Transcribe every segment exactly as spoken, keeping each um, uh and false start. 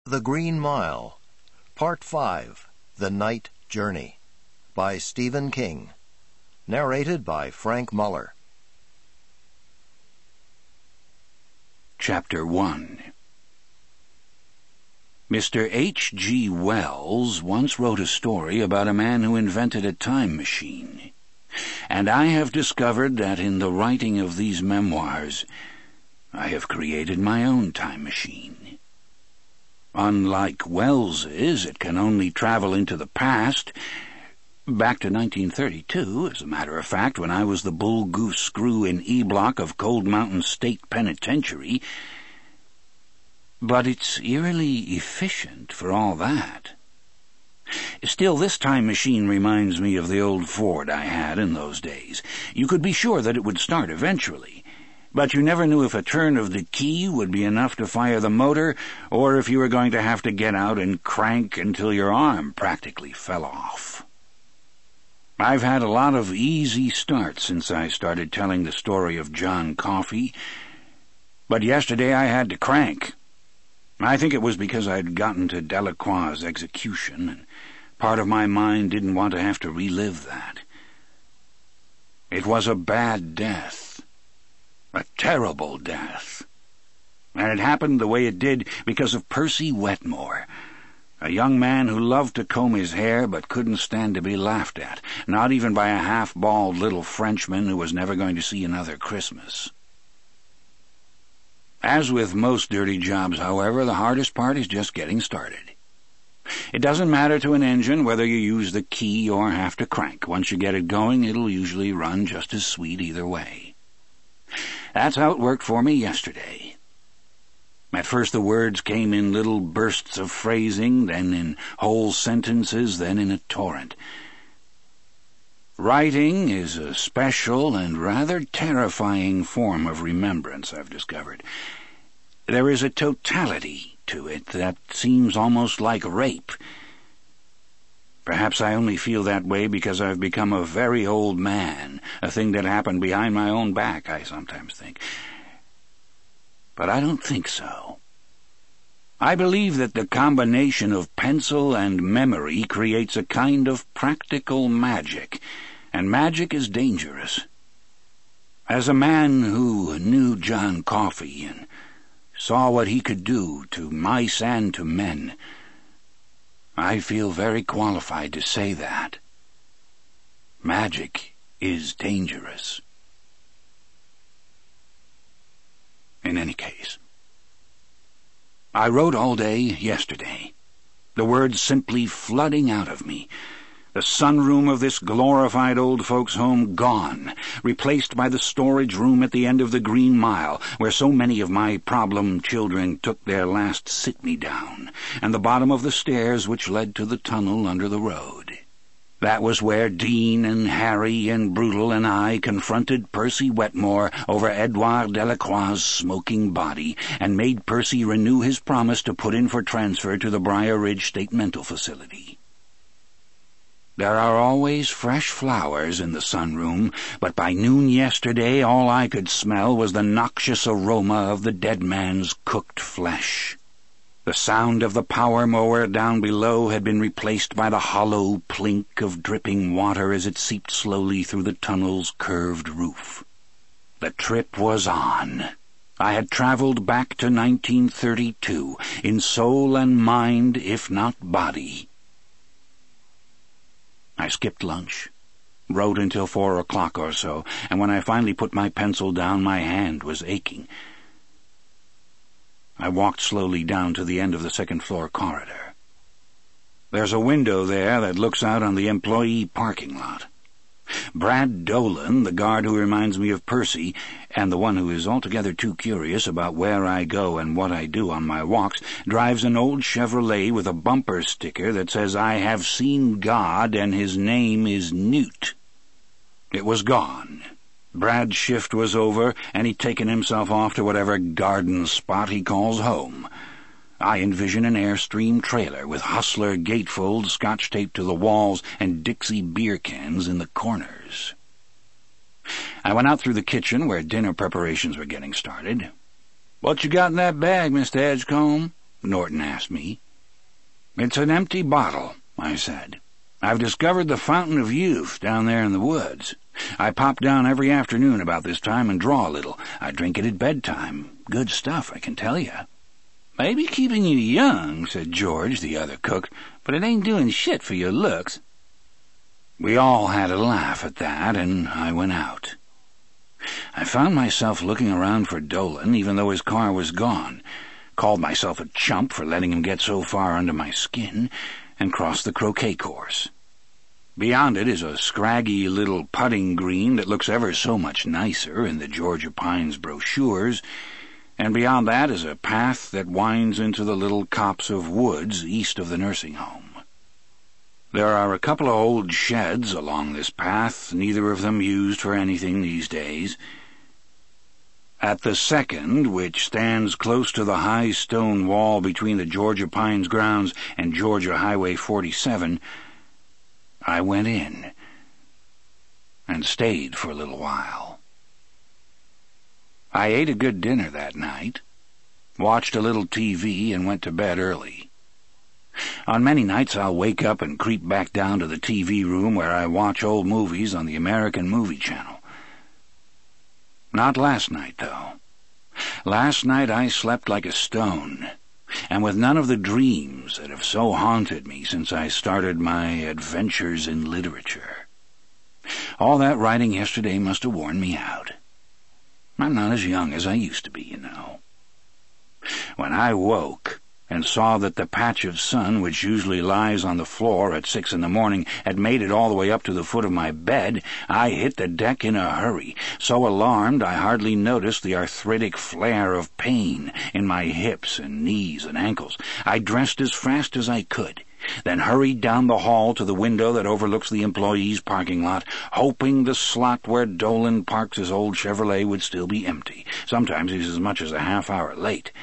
The Green Mile, Part five, The Night Journey, by Stephen King. Narrated by Frank Muller. Chapter one. Mister H G Wells once wrote a story about a man who invented a time machine, and I have discovered that in the writing of these memoirs, I have created my own time machine. Unlike Wells's, it can only travel into the past, back to nineteen thirty-two, as a matter of fact, when I was the bull goose screw in E Block of Cold Mountain State Penitentiary, but it's eerily efficient for all that. Still, this time machine reminds me of the old Ford I had in those days. You could be sure that it would start eventually, but you never knew if a turn of the key would be enough to fire the motor, or if you were going to have to get out and crank until your arm practically fell off. I've had a lot of easy starts since I started telling the story of John Coffey, but yesterday I had to crank. I think it was because I'd gotten to Delacroix's execution, and part of my mind didn't want to have to relive that. It was a bad death. A terrible death. And it happened the way it did because of Percy Wetmore, a young man who loved to comb his hair but couldn't stand to be laughed at, not even by a half-bald little Frenchman who was never going to see another Christmas. As with most dirty jobs, however, the hardest part is just getting started. It doesn't matter to an engine whether you use the key or have to crank. Once you get it going, it'll usually run just as sweet either way. That's how it worked for me yesterday. At first the words came in little bursts of phrasing, then in whole sentences, then in a torrent. Writing is a special and rather terrifying form of remembrance, I've discovered. There is a totality to it that seems almost like rape. Perhaps I only feel that way because I've become a very old man, a thing that happened behind my own back, I sometimes think. But I don't think so. I believe that the combination of pencil and memory creates a kind of practical magic, and magic is dangerous. As a man who knew John Coffey and saw what he could do to mice and to men, I feel very qualified to say that. Magic is dangerous. In any case, I wrote all day yesterday, the words simply flooding out of me. The sunroom of this glorified old folks' home gone, replaced by the storage room at the end of the Green Mile, where so many of my problem children took their last sit-me-down, and the bottom of the stairs which led to the tunnel under the road. That was where Dean and Harry and Brutal and I confronted Percy Wetmore over Edouard Delacroix's smoking body, and made Percy renew his promise to put in for transfer to the Briar Ridge State Mental Facility. There are always fresh flowers in the sunroom, but by noon yesterday all I could smell was the noxious aroma of the dead man's cooked flesh. The sound of the power mower down below had been replaced by the hollow plink of dripping water as it seeped slowly through the tunnel's curved roof. The trip was on. I had traveled back to nineteen thirty-two, in soul and mind, if not body. I skipped lunch, wrote until four o'clock or so, and when I finally put my pencil down, my hand was aching. I walked slowly down to the end of the second-floor corridor. There's a window there that looks out on the employee parking lot. Brad Dolan, the guard who reminds me of Percy, and the one who is altogether too curious about where I go and what I do on my walks, drives an old Chevrolet with a bumper sticker that says, "I have seen God, and his name is Newt." It was gone. Brad's shift was over, and he'd taken himself off to whatever garden spot he calls home. I envision an Airstream trailer with Hustler gatefolds scotch-taped to the walls and Dixie beer cans in the corners. I went out through the kitchen where dinner preparations were getting started. "What you got in that bag, Mister Edgecombe?" Norton asked me. "It's an empty bottle," I said. "I've discovered the Fountain of Youth down there in the woods. I pop down every afternoon about this time and draw a little. I drink it at bedtime. Good stuff, I can tell you." "May be keeping you young," said George, the other cook, "but it ain't doing shit for your looks." We all had a laugh at that, and I went out. I found myself looking around for Dolan, even though his car was gone, called myself a chump for letting him get so far under my skin, and crossed the croquet course. Beyond it is a scraggy little putting green that looks ever so much nicer in the Georgia Pines brochures, and beyond that is a path that winds into the little copse of woods east of the nursing home. There are a couple of old sheds along this path, neither of them used for anything these days. At the second, which stands close to the high stone wall between the Georgia Pines grounds and Georgia Highway forty-seven, I went in and stayed for a little while. I ate a good dinner that night, watched a little T V, and went to bed early. On many nights I'll wake up and creep back down to the T V room where I watch old movies on the American Movie Channel. Not last night, though. Last night I slept like a stone, and with none of the dreams that have so haunted me since I started my adventures in literature. All that writing yesterday must have worn me out. I'm not as young as I used to be, you know. When I woke and saw that the patch of sun which usually lies on the floor at six in the morning had made it all the way up to the foot of my bed, I hit the deck in a hurry, so alarmed I hardly noticed the arthritic flare of pain in my hips and knees and ankles. I dressed as fast as I could, then hurried down the hall to the window that overlooks the employees' parking lot, hoping the slot where Dolan parks his old Chevrolet would still be empty. Sometimes he's as much as a half hour late.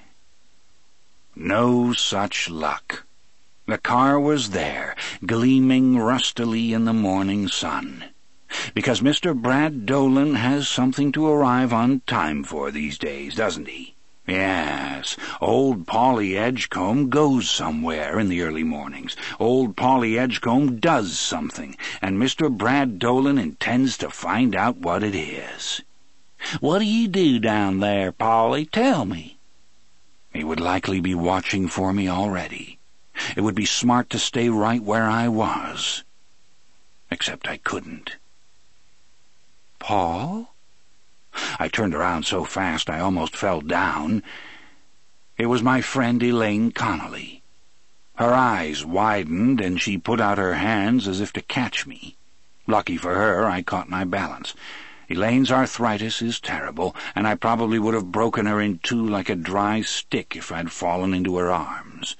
No such luck. The car was there, gleaming rustily in the morning sun. Because Mister Brad Dolan has something to arrive on time for these days, doesn't he? Yes, old Polly Edgecombe goes somewhere in the early mornings. Old Polly Edgecombe does something, and Mister Brad Dolan intends to find out what it is. "What do you do down there, Polly? Tell me." He would likely be watching for me already. It would be smart to stay right where I was. Except I couldn't. "Paul?" I turned around so fast I almost fell down. It was my friend Elaine Connolly. Her eyes widened, and she put out her hands as if to catch me. Lucky for her, I caught my balance. Elaine's arthritis is terrible, and I probably would have broken her in two like a dry stick if I'd fallen into her arms.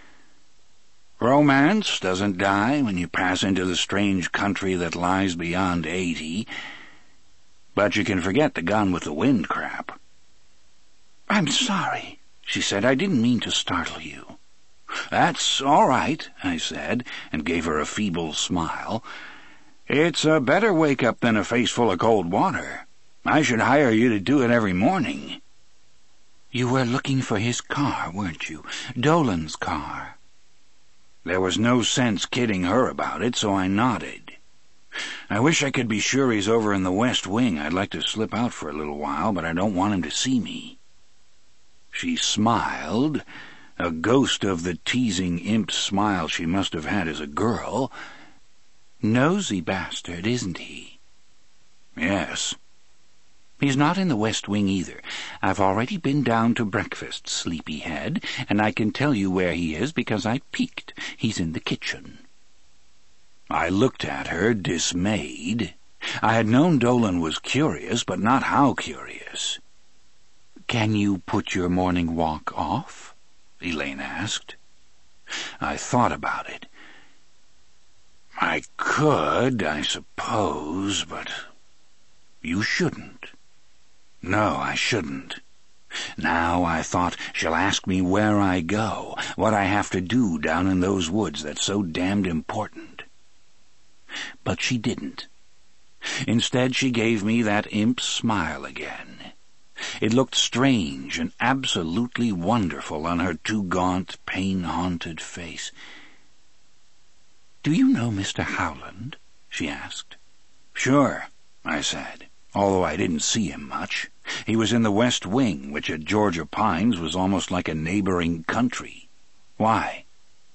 Romance doesn't die when you pass into the strange country that lies beyond eighty, but you can forget the gun with the wind crap. "I'm sorry," she said. "I didn't mean to startle you." "That's all right," I said, and gave her a feeble smile. "It's a better wake-up than a face full of cold water. I should hire you to do it every morning." "You were looking for his car, weren't you? Dolan's car." There was no sense kidding her about it, so I nodded. "I wish I could be sure he's over in the West Wing. I'd like to slip out for a little while, but I don't want him to see me." She smiled, a ghost of the teasing imp smile she must have had as a girl. "Nosy bastard, isn't he?" "Yes." "He's not in the West Wing either. I've already been down to breakfast, sleepyhead, and I can tell you where he is because I peeked. He's in the kitchen." I looked at her, dismayed. I had known Dolan was curious, but not how curious. "Can you put your morning walk off?" Elaine asked. I thought about it. I could, I suppose, but you shouldn't. No, I shouldn't. Now, I thought, she'll ask me where I go, what I have to do down in those woods that's so damned important. But she didn't. Instead, she gave me that imp smile again. It looked strange and absolutely wonderful on her too gaunt, pain-haunted face. "Do you know Mister Howland?" she asked. "Sure," I said, although I didn't see him much. He was in the West Wing, which at Georgia Pines was almost like a neighboring country. "Why?"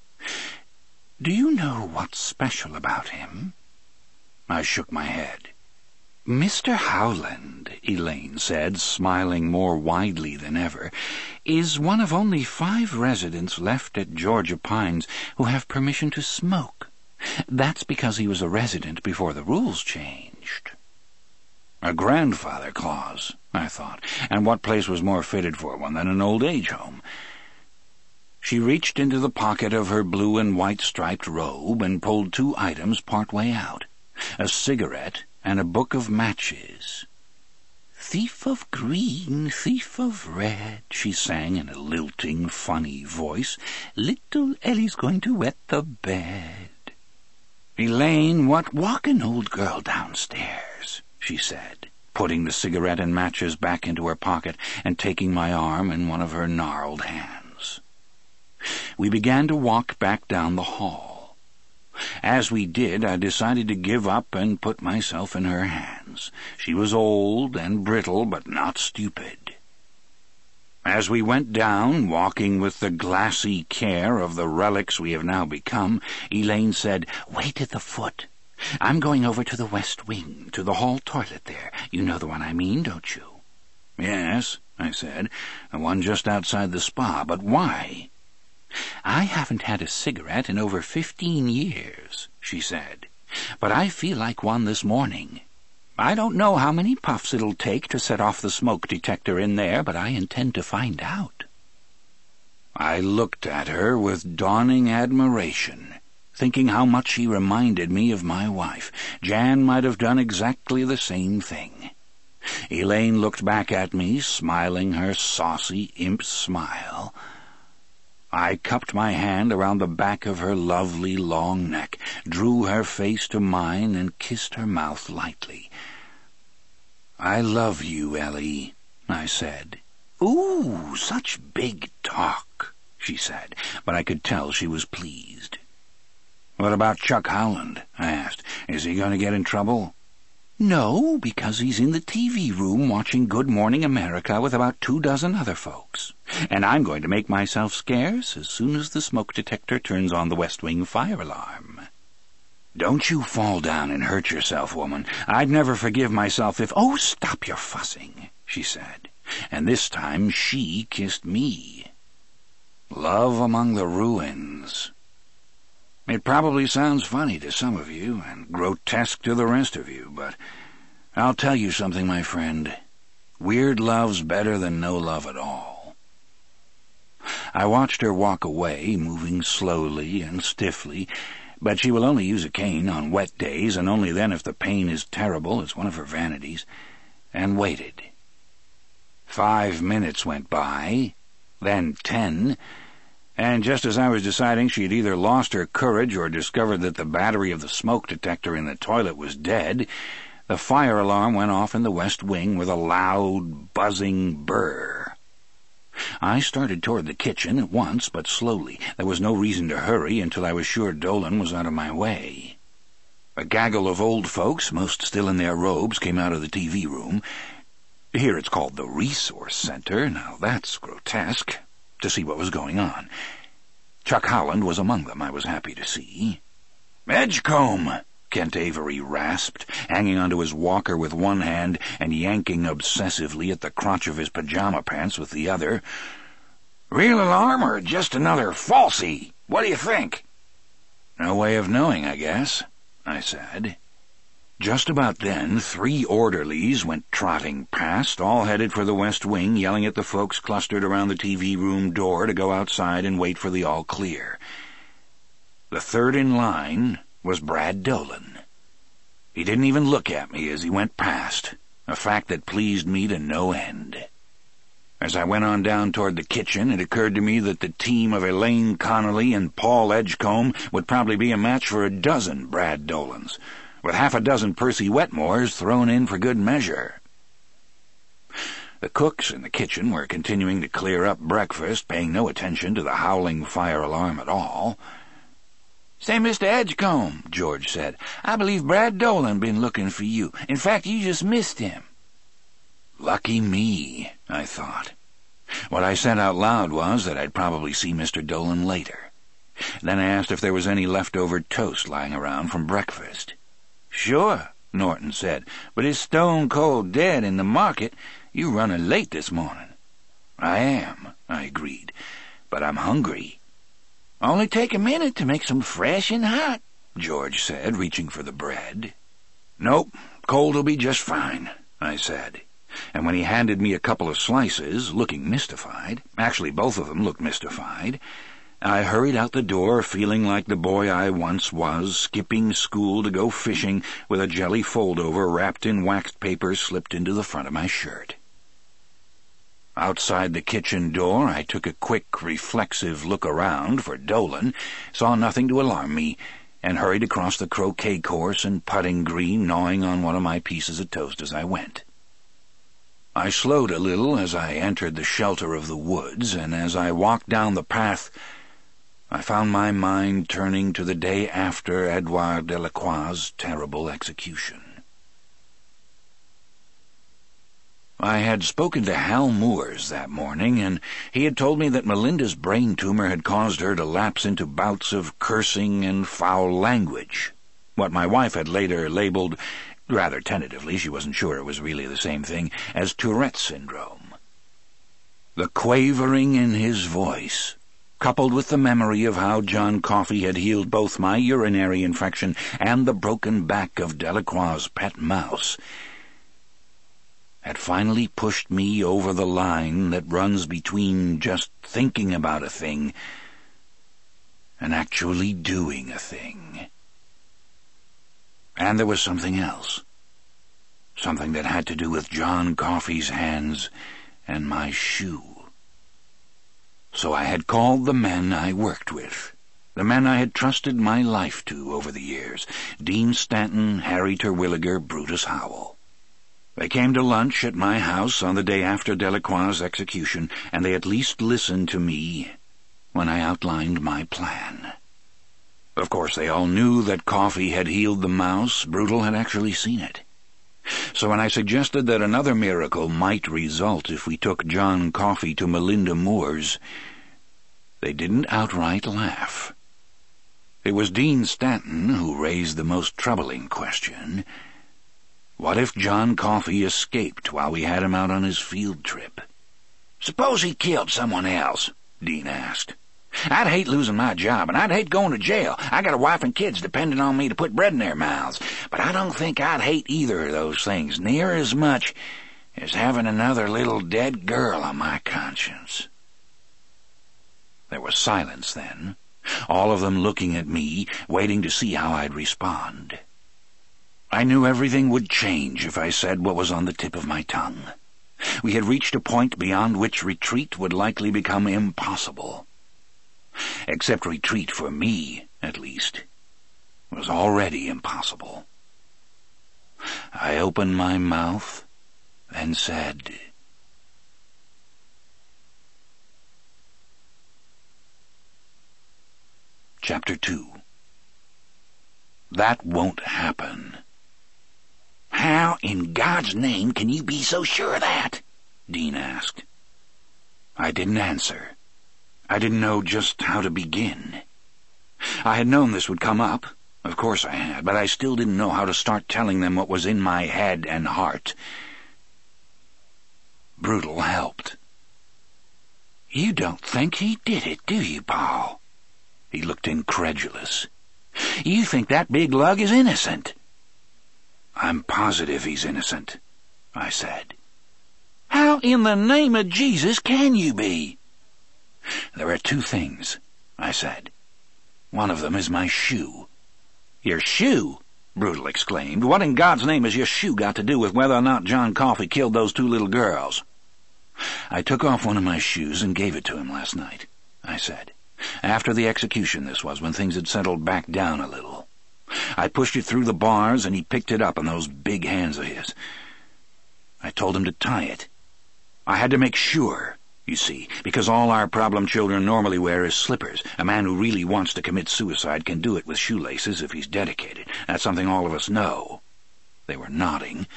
"Do you know what's special about him?" I shook my head. "Mister Howland," Elaine said, smiling more widely than ever, "is one of only five residents left at Georgia Pines who have permission to smoke. That's because he was a resident before the rules changed." A grandfather clause, I thought, and what place was more fitted for one than an old-age home? She reached into the pocket of her blue and white striped robe and pulled two items part way out, a cigarette and a book of matches. "Thief of green, thief of red," she sang in a lilting, funny voice. "Little Ellie's going to wet the bed." "Elaine, what walk an old girl downstairs," she said, putting the cigarette and matches back into her pocket and taking my arm in one of her gnarled hands. We began to walk back down the hall. As we did, I decided to give up and put myself in her hands. She was old and brittle, but not stupid. As we went down, walking with the glassy care of the relics we have now become, Elaine said, "Wait at the foot. I'm going over to the West Wing, to the hall toilet there. You know the one I mean, don't you?" "Yes," I said, "the one just outside the spa. But why?" "I haven't had a cigarette in over fifteen years," she said, "but I feel like one this morning. I don't know how many puffs it'll take to set off the smoke detector in there, but I intend to find out." I looked at her with dawning admiration, thinking how much she reminded me of my wife. Jan might have done exactly the same thing. Elaine looked back at me, smiling her saucy imp smile. I cupped my hand around the back of her lovely long neck, drew her face to mine, and kissed her mouth lightly. "I love you, Ellie," I said. "Ooh, such big talk," she said, but I could tell she was pleased. "What about Chuck Howland?" I asked. "Is he going to get in trouble?" "No, because he's in the T V room watching Good Morning America with about two dozen other folks. And I'm going to make myself scarce as soon as the smoke detector turns on the West Wing fire alarm." "Don't you fall down and hurt yourself, woman. I'd never forgive myself if—" "Oh, stop your fussing," she said, and this time she kissed me. Love among the ruins. It probably sounds funny to some of you and grotesque to the rest of you, but I'll tell you something, my friend. Weird love's better than no love at all. I watched her walk away, moving slowly and stiffly, but she will only use a cane on wet days, and only then if the pain is terrible. It's one of her vanities, and waited. Five minutes went by, then ten, and just as I was deciding she had either lost her courage or discovered that the battery of the smoke detector in the toilet was dead, the fire alarm went off in the West Wing with a loud, buzzing burr. I started toward the kitchen at once, but slowly. There was no reason to hurry until I was sure Dolan was out of my way. A gaggle of old folks, most still in their robes, came out of the T V room. Here it's called the Resource Center. Now that's grotesque. To see what was going on. Chuck Howland was among them, I was happy to see. "Edgecombe!" Kent Avery rasped, hanging onto his walker with one hand and yanking obsessively at the crotch of his pajama pants with the other. "Real alarm or just another falsie? What do you think?" "No way of knowing, I guess," I said. Just about then, three orderlies went trotting past, all headed for the West Wing, yelling at the folks clustered around the T V room door to go outside and wait for the all-clear. The third in line was Brad Dolan. He didn't even look at me as he went past, a fact that pleased me to no end. As I went on down toward the kitchen, it occurred to me that the team of Elaine Connolly and Paul Edgecombe would probably be a match for a dozen Brad Dolans, with half a dozen Percy Wetmores thrown in for good measure. The cooks in the kitchen were continuing to clear up breakfast, paying no attention to the howling fire alarm at all. "Say, Mister Edgecombe," George said, "I believe Brad Dolan been looking for you. In fact, you just missed him." Lucky me, I thought. What I said out loud was that I'd probably see Mister Dolan later. Then I asked if there was any leftover toast lying around from breakfast. "Sure," Norton said, "but it's stone cold dead in the market. You running late this morning." "I am," I agreed, "but I'm hungry." "Only take a minute to make some fresh and hot," George said, reaching for the bread. "Nope, cold'll be just fine," I said. And when he handed me a couple of slices, looking mystified, actually both of them looked mystified, I hurried out the door feeling like the boy I once was, skipping school to go fishing with a jelly fold-over wrapped in waxed paper slipped into the front of my shirt. Outside the kitchen door, I took a quick, reflexive look around for Dolan, saw nothing to alarm me, and hurried across the croquet course and putting green, gnawing on one of my pieces of toast as I went. I slowed a little as I entered the shelter of the woods, and as I walked down the path, I found my mind turning to the day after Edouard Delacroix's terrible execution. I had spoken to Hal Moores that morning, and he had told me that Melinda's brain tumor had caused her to lapse into bouts of cursing and foul language, what my wife had later labeled, rather tentatively, she wasn't sure it was really the same thing, as Tourette's syndrome. The quavering in his voice, coupled with the memory of how John Coffey had healed both my urinary infection and the broken back of Delacroix's pet mouse, had finally pushed me over the line that runs between just thinking about a thing and actually doing a thing. And there was something else, something that had to do with John Coffey's hands and my shoe. So I had called the men I worked with, the men I had trusted my life to over the years, Dean Stanton, Harry Terwilliger, Brutus Howell. They came to lunch at my house on the day after Delacroix's execution, and they at least listened to me when I outlined my plan. Of course, they all knew that Coffey had healed the mouse. Brutal had actually seen it. So when I suggested that another miracle might result if we took John Coffey to Melinda Moore's, they didn't outright laugh. It was Dean Stanton who raised the most troubling question. What if John Coffey escaped while we had him out on his field trip? "Suppose he killed someone else?" Dean asked. "I'd hate losing my job, and I'd hate going to jail. I got a wife and kids depending on me to put bread in their mouths. But I don't think I'd hate either of those things near as much as having another little dead girl on my conscience." There was silence then, all of them looking at me, waiting to see how I'd respond. I knew everything would change if I said what was on the tip of my tongue. We had reached a point beyond which retreat would likely become impossible. Except retreat for me, at least, was already impossible. I opened my mouth and said, Chapter two. That won't happen. "How in God's name can you be so sure of that?" Dean asked. I didn't answer. I didn't know just how to begin. I had known this would come up. Of course I had, but I still didn't know how to start telling them what was in my head and heart. Brutal helped. "You don't think he did it, do you, Paul?" He looked incredulous. "You think that big lug is innocent?" "I'm positive he's innocent," I said. "How in the name of Jesus can you be?" "There are two things," I said. "One of them is my shoe." "Your shoe?" Brutal exclaimed. "What in God's name has your shoe got to do with whether or not John Coffey killed those two little girls?" "I took off one of my shoes and gave it to him last night," I said. "After the execution this was, when things had settled back down a little. I pushed it through the bars, and he picked it up in those big hands of his. I told him to tie it, I had to make sure, you see, because all our problem children normally wear is slippers. A man who really wants to commit suicide can do it with shoelaces if he's dedicated. That's something all of us know. They were nodding.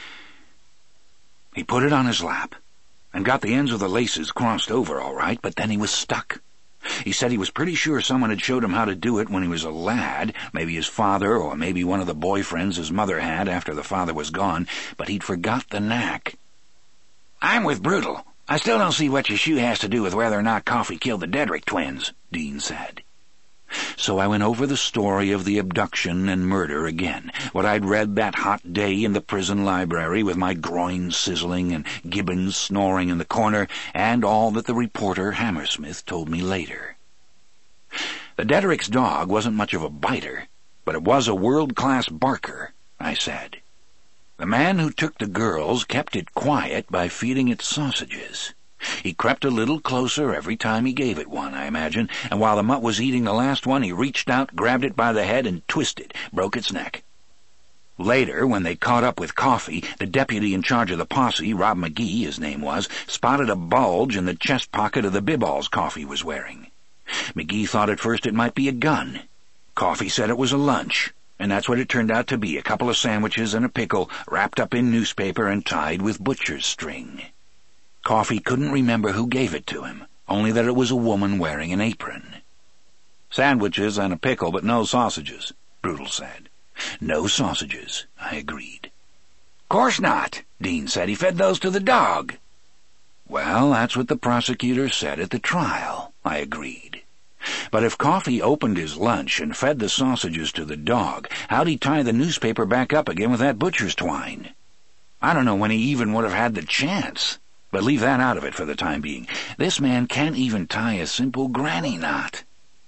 He put it on his lap and got the ends of the laces crossed over all right, but then he was stuck. He said he was pretty sure someone had showed him how to do it when he was a lad, maybe his father or maybe one of the boyfriends his mother had after the father was gone, but he'd forgot the knack. "I'm with Brutal. I still don't see what your shoe has to do with whether or not Coffee killed the Dedrick twins," Dean said. So I went over the story of the abduction and murder again, what I'd read that hot day in the prison library with my groin sizzling and Gibbons snoring in the corner, and all that the reporter Hammersmith told me later. The Dedrick's dog wasn't much of a biter, but it was a world-class barker, I said. The man who took the girls kept it quiet by feeding it sausages. He crept a little closer every time he gave it one, I imagine, and while the mutt was eating the last one, he reached out, grabbed it by the head, and twisted, broke its neck. Later, when they caught up with Coffee, the deputy in charge of the posse, Rob McGee, his name was, spotted a bulge in the chest pocket of the bibballs Coffee was wearing. McGee thought at first it might be a gun. Coffee said it was a lunch, and that's what it turned out to be, a couple of sandwiches and a pickle wrapped up in newspaper and tied with butcher's string. Coffee couldn't remember who gave it to him, only that it was a woman wearing an apron. "Sandwiches and a pickle, but no sausages," Brutal said. "No sausages," I agreed. "Course not," Dean said. "He fed those to the dog." "Well, that's what the prosecutor said at the trial," I agreed. "But if Coffee opened his lunch and fed the sausages to the dog, how'd he tie the newspaper back up again with that butcher's twine? I don't know when he even would have had the chance. But leave that out of it for the time being. This man can't even tie a simple granny knot."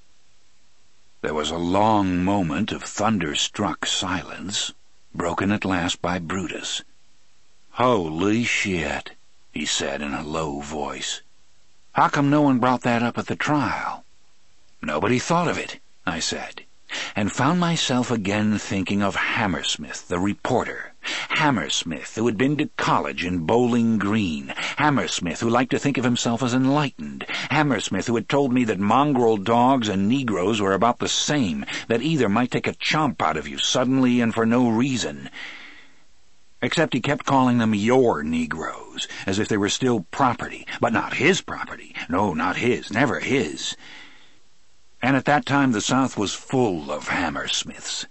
There was a long moment of thunderstruck silence, broken at last by Brutus. "Holy shit," he said in a low voice. "How come no one brought that up at the trial?" "Nobody thought of it," I said, and found myself again thinking of Hammersmith, the reporter. Hammersmith, who had been to college in Bowling Green. Hammersmith, who liked to think of himself as enlightened. Hammersmith, who had told me that mongrel dogs and Negroes were about the same, that either might take a chomp out of you suddenly and for no reason. Except he kept calling them your Negroes, as if they were still property, but not his property. No, not his, never his. And at that time the South was full of Hammersmiths.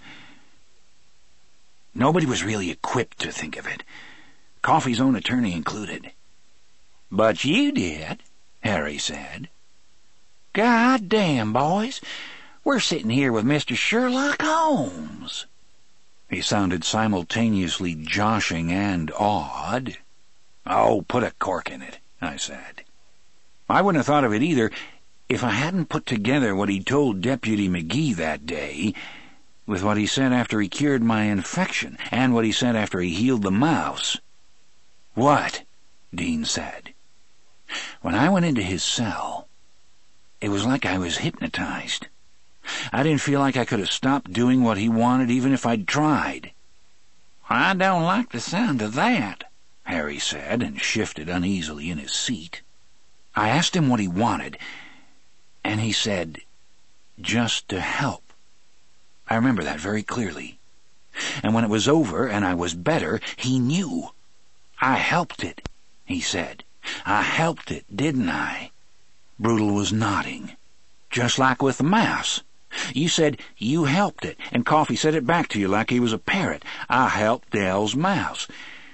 Nobody was really equipped to think of it, Coffee's own attorney included. "But you did," Harry said. "God damn, boys, we're sitting here with Mister Sherlock Holmes." He sounded simultaneously joshing and awed. "Oh, put a cork in it," I said. I wouldn't have thought of it either if I hadn't put together what he told Deputy McGee that day with what he said after he cured my infection, and what he said after he healed the mouse. "What?" Dean said. "When I went into his cell, it was like I was hypnotized. I didn't feel like I could have stopped doing what he wanted even if I'd tried." "I don't like the sound of that," Harry said, and shifted uneasily in his seat. I asked him what he wanted, and he said, "Just to help." I remember that very clearly. And when it was over and I was better, he knew. "I helped it," he said. "I helped it, didn't I?" Brutal was nodding. "Just like with the mouse. You said you helped it, and Coffee said it back to you like he was a parrot. I helped Dell's mouse."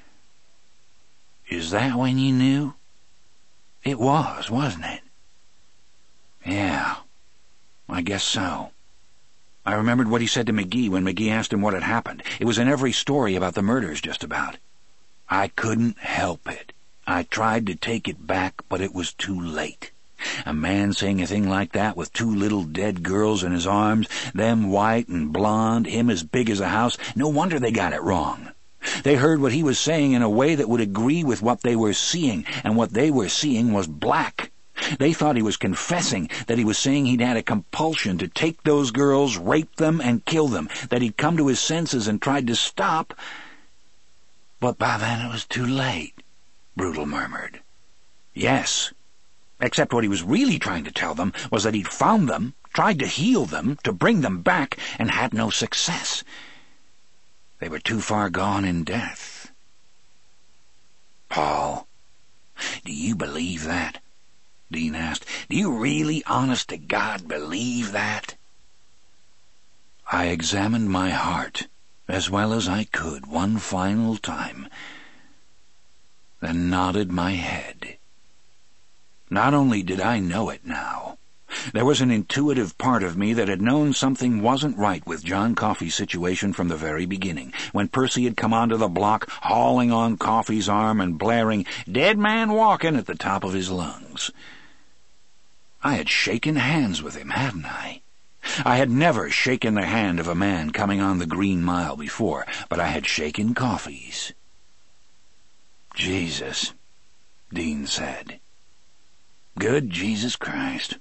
"Is that when you knew?" "It was, wasn't it?" "Yeah, I guess so." I remembered what he said to McGee when McGee asked him what had happened. It was in every story about the murders, just about. "I couldn't help it. I tried to take it back, but it was too late. A man saying a thing like that with two little dead girls in his arms, them white and blonde, him as big as a house, no wonder they got it wrong. They heard what he was saying in a way that would agree with what they were seeing, and what they were seeing was black. They thought he was confessing, that he was saying he'd had a compulsion to take those girls, rape them, and kill them, that he'd come to his senses and tried to stop. But by then it was too late," Brutal murmured. Yes. Except what he was really trying to tell them was that he'd found them, tried to heal them, to bring them back, and had no success. They were too far gone in death. Paul, do you believe that? Dean asked. Do you really, honest to God, believe that? I examined my heart as well as I could one final time, then nodded my head. Not only did I know it now, there was an intuitive part of me that had known something wasn't right with John Coffey's situation from the very beginning, when Percy had come onto the block, hauling on Coffey's arm and blaring, "Dead man walking," at the top of his lungs. I had shaken hands with him, hadn't I? I had never shaken the hand of a man coming on the Green Mile before, but I had shaken Coffey's. "Jesus," Dean said. "Good Jesus Christ."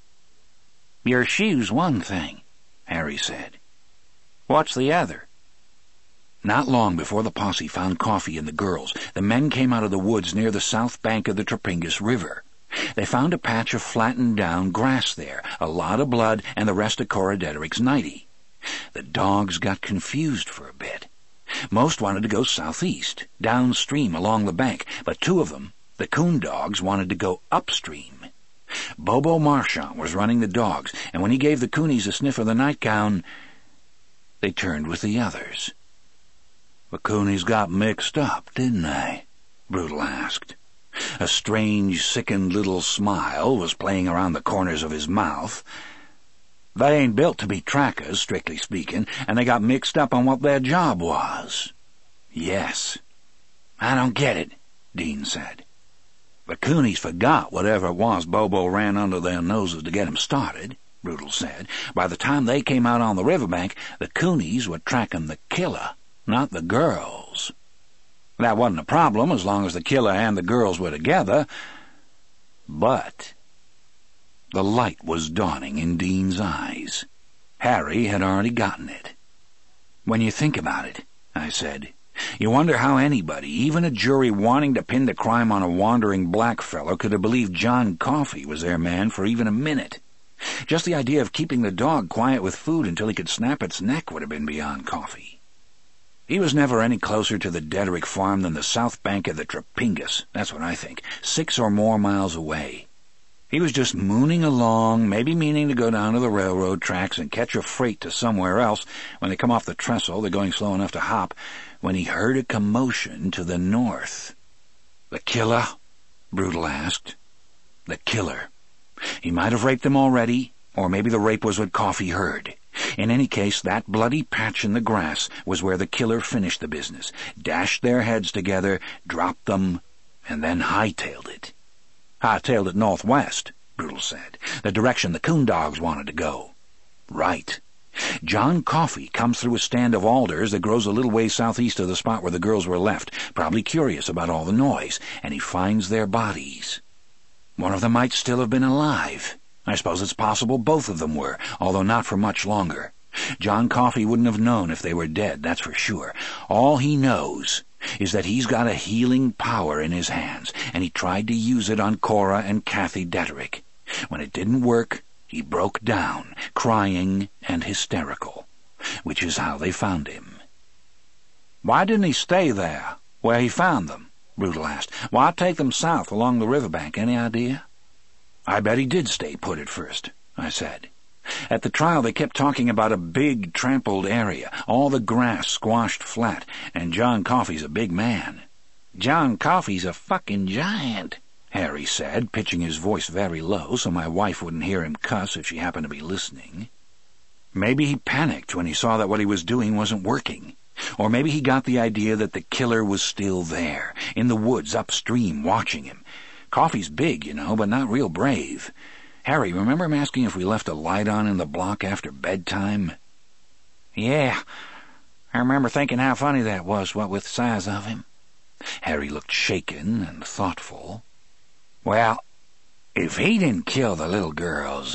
"Your shoe's one thing," Harry said. "What's the other?" Not long before the posse found Coffey and the girls, the men came out of the woods near the south bank of the Trepingus River. They found a patch of flattened down grass there, a lot of blood, and the rest of Cora Dedrick's nightie. The dogs got confused for a bit. Most wanted to go southeast, downstream along the bank, but two of them, the coon dogs, wanted to go upstream. Bobo Marchant was running the dogs, and when he gave the coonies a sniff of the nightgown, they turned with the others. "The coonies got mixed up, didn't they?" Brutal asked. A strange, sickened little smile was playing around the corners of his mouth. "They ain't built to be trackers, strictly speaking, and they got mixed up on what their job was." "Yes." "I don't get it," Dean said. "The coonies forgot whatever it was Bobo ran under their noses to get 'em started," Brutal said. "By the time they came out on the riverbank, the coonies were tracking the killer, not the girls. That wasn't a problem as long as the killer and the girls were together. But the light was dawning in Dean's eyes. Harry had already gotten it. "When you think about it," I said, "you wonder how anybody, even a jury wanting to pin the crime on a wandering blackfellow, could have believed John Coffey was their man for even a minute. Just the idea of keeping the dog quiet with food until he could snap its neck would have been beyond Coffey. He was never any closer to the Dedrick farm than the south bank of the Trepingus, that's what I think, six or more miles away. He was just mooning along, maybe meaning to go down to the railroad tracks and catch a freight to somewhere else. When they come off the trestle, they're going slow enough to hop, when he heard a commotion to the north." "The killer?" Brutal asked. "The killer. He might have raped them already, or maybe the rape was what Coffey heard. In any case, that bloody patch in the grass was where the killer finished the business, dashed their heads together, dropped them, and then hightailed it." "Hightailed it northwest," Brutal said, "the direction the coon dogs wanted to go." "Right. John Coffey comes through a stand of alders that grows a little way southeast of the spot where the girls were left, probably curious about all the noise, and he finds their bodies. One of them might still have been alive. I suppose it's possible both of them were, although not for much longer. John Coffey wouldn't have known if they were dead, that's for sure. All he knows is that he's got a healing power in his hands, and he tried to use it on Cora and Kathy Dedrick. When it didn't work, he broke down, crying and hysterical, which is how they found him." "Why didn't he stay there, where he found them?" Brutal asked. "Why take them south along the riverbank? Any idea?" "I bet he did stay put at first," I said. "At the trial they kept talking about a big trampled area, all the grass squashed flat, and John Coffey's a big man." "John Coffey's a fucking giant," Harry said, pitching his voice very low so my wife wouldn't hear him cuss if she happened to be listening. Maybe he panicked when he saw that what he was doing wasn't working. Or maybe he got the idea that the killer was still there, in the woods upstream, watching him. Coffey's big, you know, but not real brave. Harry, remember him asking if we left a light on in the block after bedtime?" "Yeah, I remember thinking how funny that was, what with the size of him." Harry looked shaken and thoughtful. "Well, if he didn't kill the little girls,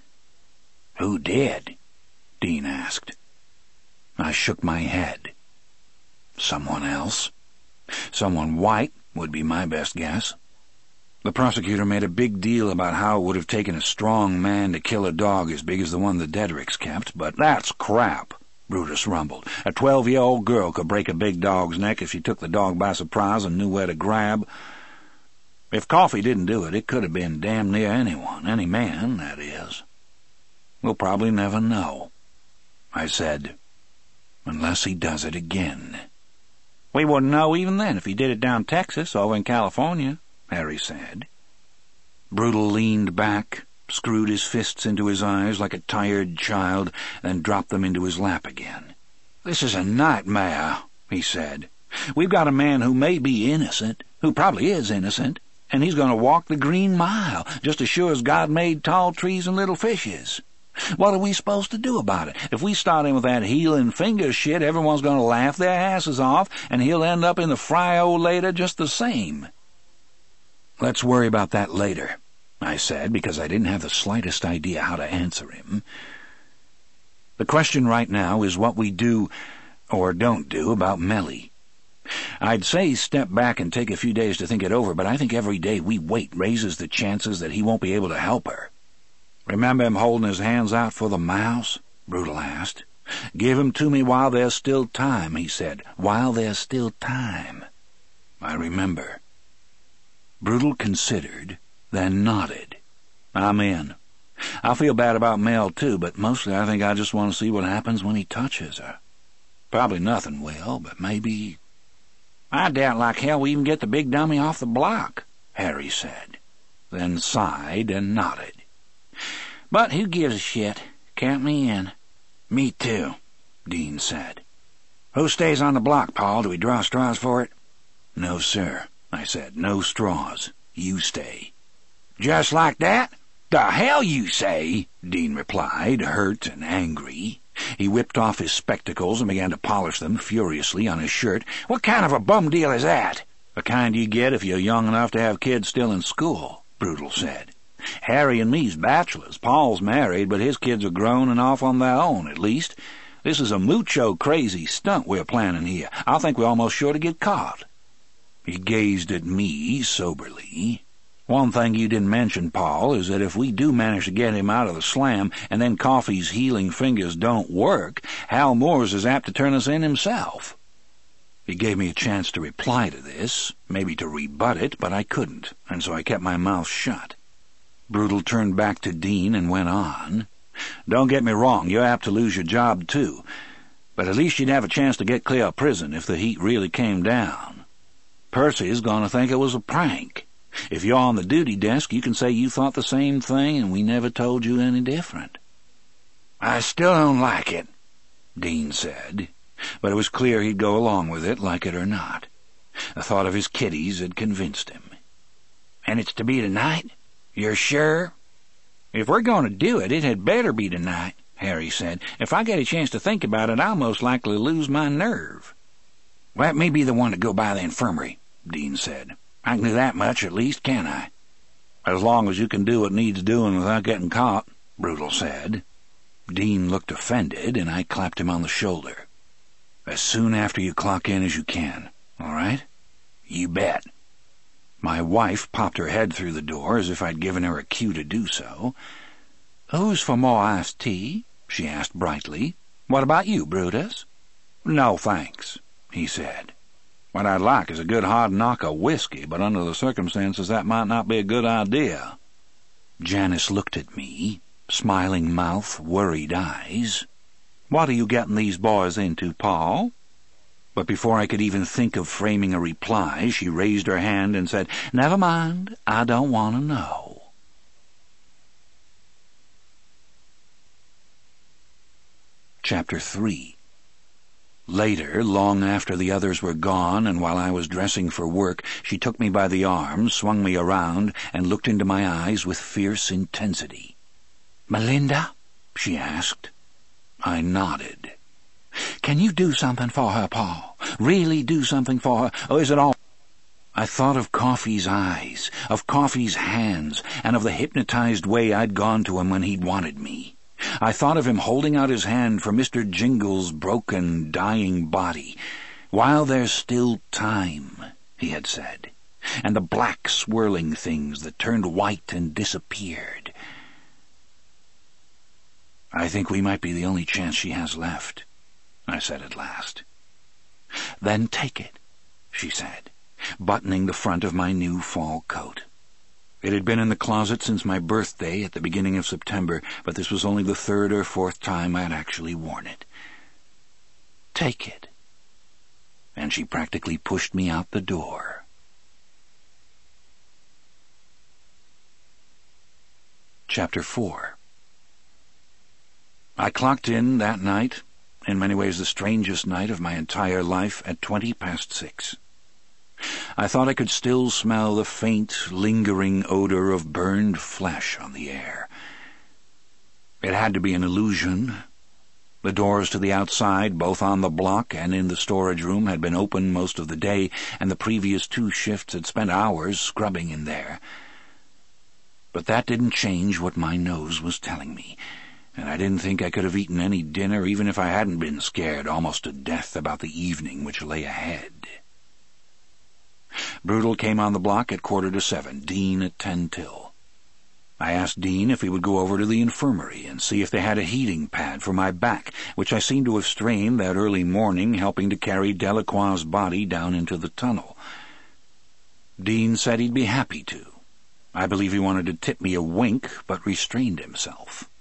who did?" Dean asked. I shook my head. "Someone else. Someone white would be my best guess." The prosecutor made a big deal about how it would have taken a strong man to kill a dog as big as the one the Dedricks kept, but that's crap, Brutus rumbled. A twelve-year-old girl could break a big dog's neck if she took the dog by surprise and knew where to grab. If Coffee didn't do it, it could have been damn near anyone, any man, that is. We'll probably never know, I said, unless he does it again. We wouldn't know even then if he did it down Texas, over in California, Harry said. Brutal leaned back, screwed his fists into his eyes like a tired child, then dropped them into his lap again. This is a nightmare, he said. We've got a man who may be innocent, who probably is innocent, and he's going to walk the green mile, just as sure as God made tall trees and little fishes. What are we supposed to do about it? If we start in with that healing finger shit, everyone's going to laugh their asses off, and he'll end up in the fry-o-later just the same. Let's worry about that later, I said, because I didn't have the slightest idea how to answer him. The question right now is what we do or don't do about Melly. I'd say step back and take a few days to think it over, but I think every day we wait raises the chances that he won't be able to help her. Remember him holding his hands out for the mouse? Brutal asked. Give him to me while there's still time, he said. While there's still time. I remember. Brutal considered, then nodded. I'm in. I feel bad about Mel, too, but mostly I think I just want to see what happens when he touches her. Probably nothing will, but maybe... I doubt like hell we even get the big dummy off the block, Harry said, then sighed and nodded. But who gives a shit? Count me in. Me too, Dean said. Who stays on the block, Paul? Do we draw straws for it? No, sir, I said. No straws. You stay. Just like that? The hell you say? Dean replied, hurt and angry. He whipped off his spectacles and began to polish them furiously on his shirt. What kind of a bum deal is that? The kind you get if you're young enough to have kids still in school, Brutal said. Harry and me's bachelors. Paul's married, but his kids are grown and off on their own, at least. This is a mucho crazy stunt we're planning here. I think we're almost sure to get caught. He gazed at me soberly. One thing you didn't mention, Paul, is that if we do manage to get him out of the slam and then Coffee's healing fingers don't work, Hal Moores is apt to turn us in himself. He gave me a chance to reply to this, maybe to rebut it, but I couldn't, and so I kept my mouth shut. Brutal turned back to Dean and went on. Don't get me wrong, you're apt to lose your job, too, but at least you'd have a chance to get clear of prison if the heat really came down. Percy's going to think it was a prank. If you're on the duty desk, you can say you thought the same thing and we never told you any different. I still don't like it, Dean said, but it was clear he'd go along with it, like it or not. The thought of his kiddies had convinced him. And it's to be tonight? You're sure? If we're going to do it, it had better be tonight, Harry said. If I get a chance to think about it, I'll most likely lose my nerve. Let me be the one to go by the infirmary, Dean said. I can do that much at least, can't I? As long as you can do what needs doing without getting caught, Brutal said. Dean looked offended, and I clapped him on the shoulder. As soon after you clock in as you can, all right? You bet. My wife popped her head through the door as if I'd given her a cue to do so. Who's for more iced tea? She asked brightly. What about you, Brutus? No, thanks, he said. What I'd like is a good hard knock of whiskey, but under the circumstances that might not be a good idea. Janice looked at me, smiling mouth, worried eyes. What are you getting these boys into, Paul? But before I could even think of framing a reply, she raised her hand and said, Never mind, I don't want to know. Chapter three. Later, long after the others were gone, and while I was dressing for work, she took me by the arm, swung me around, and looked into my eyes with fierce intensity. Melinda? She asked. I nodded. Can you do something for her, Paul? Really do something for her, or is it all... I thought of Coffee's eyes, of Coffee's hands, and of the hypnotized way I'd gone to him when he'd wanted me. I thought of him holding out his hand for Mister Jingle's broken, dying body. While there's still time, he had said. and the black swirling things that turned white and disappeared. "I think we might be the only chance she has left," I said at last. "Then take it," she said, buttoning the front of my new fall coat. It had been in the closet since my birthday at the beginning of September, but this was only the third or fourth time I had actually worn it. "Take it." And she practically pushed me out the door. Chapter four. I clocked in that night, in many ways the strangest night of my entire life, at twenty past six. I thought I could still smell the faint, lingering odor of burned flesh on the air. It had to be an illusion. The doors to the outside, both on the block and in the storage room, had been open most of the day, and the previous two shifts had spent hours scrubbing in there. But that didn't change what my nose was telling me, and I didn't think I could have eaten any dinner even if I hadn't been scared almost to death about the evening which lay ahead. Brutal came on the block at quarter to seven, Dean at ten till. I asked Dean if he would go over to the infirmary and see if they had a heating pad for my back, which I seemed to have strained that early morning helping to carry Delacroix's body down into the tunnel. Dean said he'd be happy to. I believe he wanted to tip me a wink, but restrained himself.